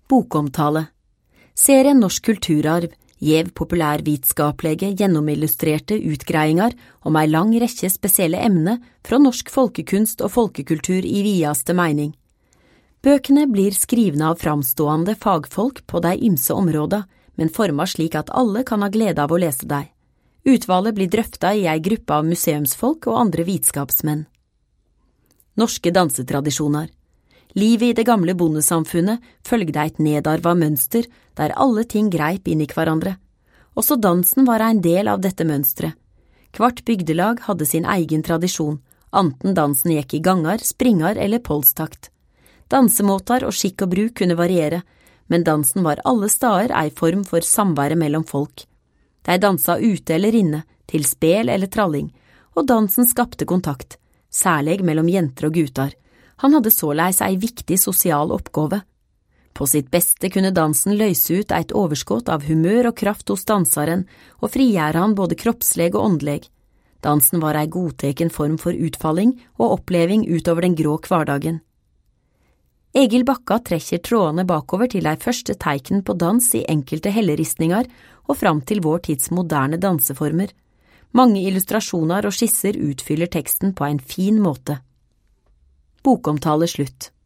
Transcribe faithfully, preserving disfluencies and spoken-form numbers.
Bokomtale. Serien Norsk kulturarv gjev populærvitskaplege gjennomillustrerte utgreiingar om ei lang rekke spesielle emne fra norsk folkekunst og folkekultur i vidaste meining. Bøkene blir skrivne av framstående fagfolk på de ymse områda, men forma slik at alle kan ha glede av å lese dei. Utvalget blir drøfta i ei gruppe av museumsfolk og andre vitskapsmenn. Norske dansetradisjoner. Livet i det gamle bondesamfunnet følgde et nedarva mønster der alle ting greip inn i hverandre. Også dansen var en del av dette mønstret. Hvert bygdelag hadde sin egen tradisjon, anten dansen gikk i gangar, springar eller polstakt. Dansemåter og skikk og bruk kunne variere, men dansen var alle stader ei form for samvære mellom folk. De dansa ute eller inne, til spel eller tralling, og dansen skapte kontakt, særlig mellom jenter og gutar. Han hadde såleis ei viktig sosial oppgave. På sitt beste kunne dansen løse ut et overskott av humør og kraft hos dansaren, og frigjøre han både kroppsleg og åndelig. Dansen var ei godteken form for utfalling og oppleving utover den grå hverdagen. Egil Bakka trekker trådene bakover til de første teiken på dans i enkelte helleristninger og fram til vår tids moderne danseformer. Mange illustrasjoner og skisser utfyller teksten på en fin måte. Bokomtale slutt.